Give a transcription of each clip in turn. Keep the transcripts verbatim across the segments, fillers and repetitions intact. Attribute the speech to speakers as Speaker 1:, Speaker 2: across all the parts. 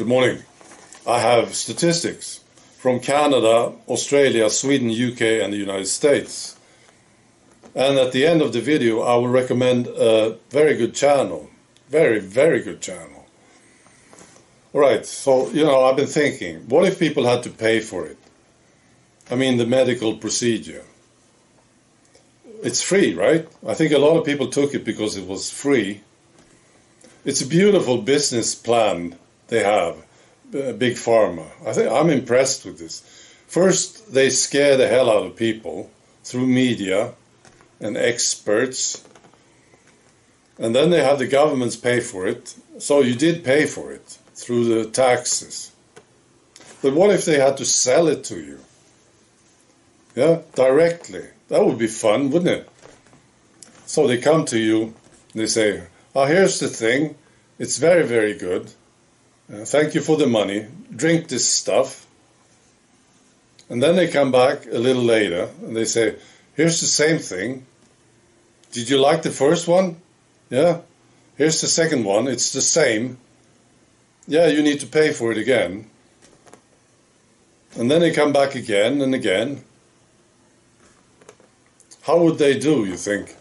Speaker 1: Good morning. I have statistics from Canada, Australia, Sweden, U K and the United States. And at the end of the video I will recommend a very good channel. Very, very good channel. Alright, so, you know, I've been thinking, what if people had to pay for it? I mean, the medical procedure. It's free, right? I think a lot of people took it because it was free. It's a beautiful business plan they have, Big Pharma. I think I'm impressed with this. First, they scare the hell out of people through media and experts. And then they have the governments pay for it. So you did pay for it through the taxes. But what if they had to sell it to you? Yeah, directly. That would be fun, wouldn't it? So they come to you and they say, oh, here's the thing. It's very, very good. Uh, thank you for the money. Drink this stuff. And then they come back a little later and they say, here's the same thing. Did you like the first one? Yeah. Here's the second one. It's the same. Yeah, you need to pay for it again. And then they come back again and again. How would they do, you think?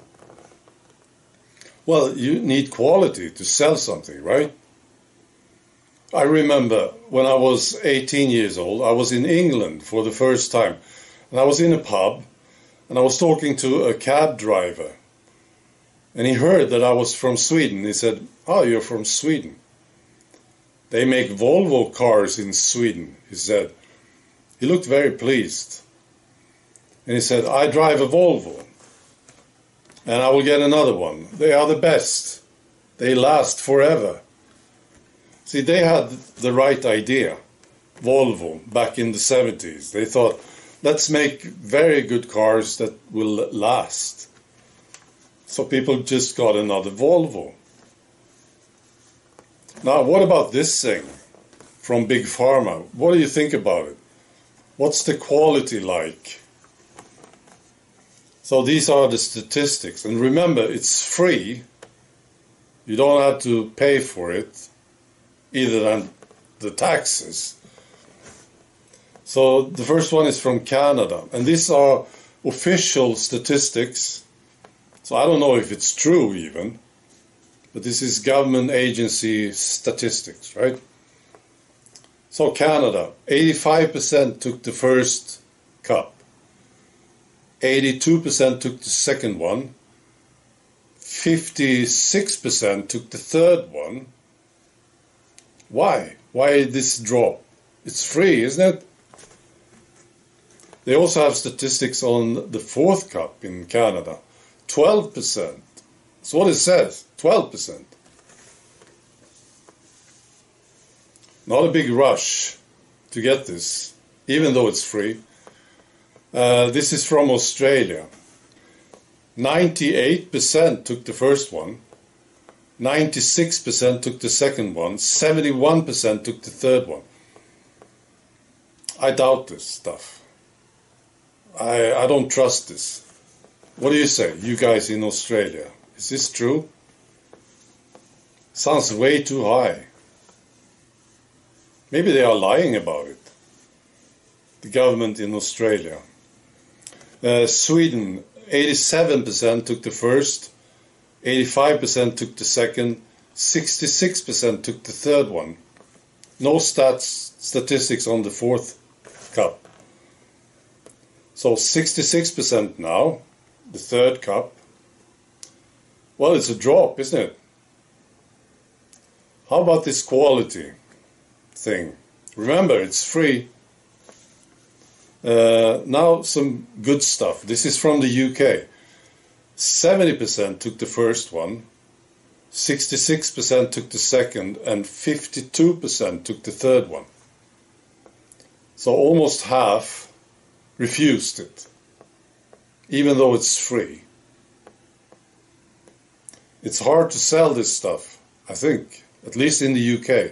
Speaker 1: Well, you need quality to sell something, right? I remember when I was eighteen years old, I was in England for the first time. And I was in a pub, and I was talking to a cab driver. And he heard that I was from Sweden. He said, oh, you're from Sweden. They make Volvo cars in Sweden, he said. He looked very pleased. And he said, I drive a Volvo. And I will get another one. They are the best. They last forever. See, they had the right idea, Volvo, back in the seventies. They thought, let's make very good cars that will last. So people just got another Volvo. Now, what about this thing from Big Pharma? What do you think about it? What's the quality like? So these are the statistics. And remember, it's free. You don't have to pay for it, either than the taxes. So the first one is from Canada. And these are official statistics. So I don't know if it's true even. But this is government agency statistics, right? So Canada, eighty-five percent took the first cup. eighty-two percent took the second one. fifty-six percent took the third one. Why? Why this drop? It's free, isn't it? They also have statistics on the fourth cup in Canada. twelve percent. That's what it says. twelve percent. Not a big rush to get this, even though it's free. Uh, this is from Australia. ninety-eight percent took the first one. ninety-six percent took the second one. seventy-one percent took the third one. I doubt this stuff. I, I don't trust this. What do you say, you guys in Australia? Is this true? Sounds way too high. Maybe they are lying about it. The government in Australia. Uh, Sweden, eighty-seven percent took the first, eighty-five percent took the second, sixty-six percent took the third one. No stats, statistics on the fourth cup. So sixty-six percent now, the third cup. Well, it's a drop, isn't it? How about this quality thing? Remember, it's free. Uh, now some good stuff. This is from the U K. seventy percent took the first one, sixty-six percent took the second, and fifty-two percent took the third one. So almost half refused it, even though it's free. It's hard to sell this stuff, I think, at least in the U K.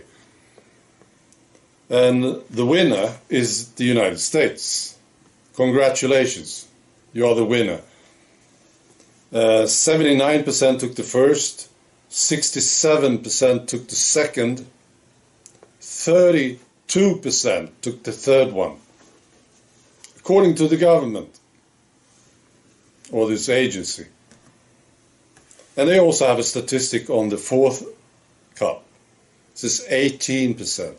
Speaker 1: And the winner is the United States. Congratulations, you are the winner. Uh, seventy-nine percent took the first, sixty-seven percent took the second, thirty-two percent took the third one, according to the government or this agency. And they also have a statistic on the fourth cup. This is eighteen percent.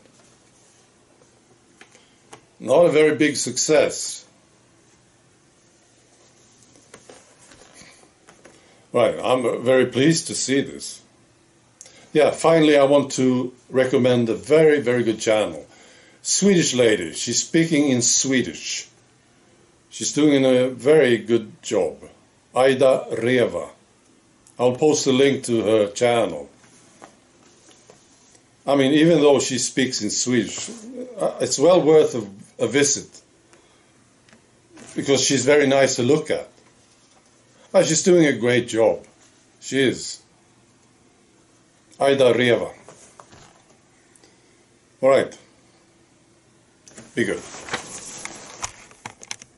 Speaker 1: Not a very big success. Right, I'm very pleased to see this. Yeah, finally I want to recommend a very, very good channel. Swedish lady, she's speaking in Swedish. She's doing a very good job. Aida Reva. I'll post a link to her channel. I mean, even though she speaks in Swedish, it's well worth a, a visit. Because she's very nice to look at. Oh, she's doing a great job. She is. Aida Reva. All right. Be good.